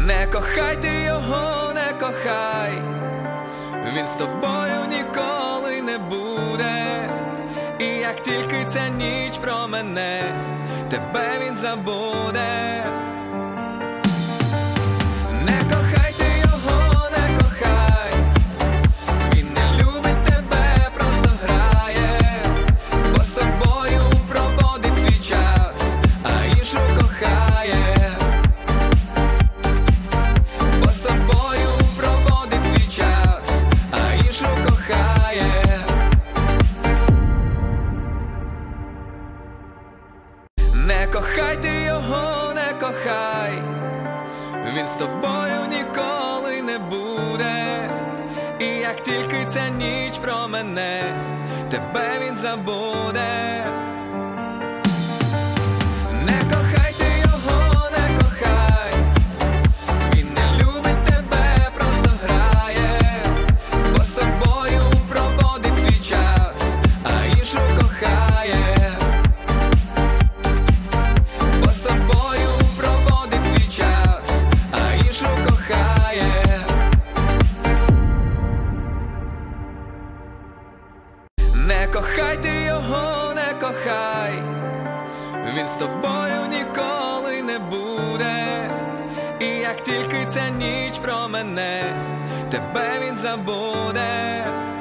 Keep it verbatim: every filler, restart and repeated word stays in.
Не кохай ти його, не кохай, він з тобою ніколи не буде. І як тільки ця ніч промене, тебе він забуде. Не кохай ти його, не кохай, він не любить тебе, просто грає, бо з тобою проводить свій час, а іншу кохає. Бо з тобою проводить свій час, а іншу кохає. Не кохай ти його, не кохай, він з тобою ніколи не буде. І як тільки ця ніч промене, тебе він забуде. Не кохай ти його, не кохай, він не любить тебе, просто грає, бо з тобою проводить свій час, а іншу кохає. Бо з тобою проводить свій час, а іншу кохає. Не кохай ти його, не кохай, він з тобою ніколи не буде. І як тільки ця ніч промене, тебе він забуде.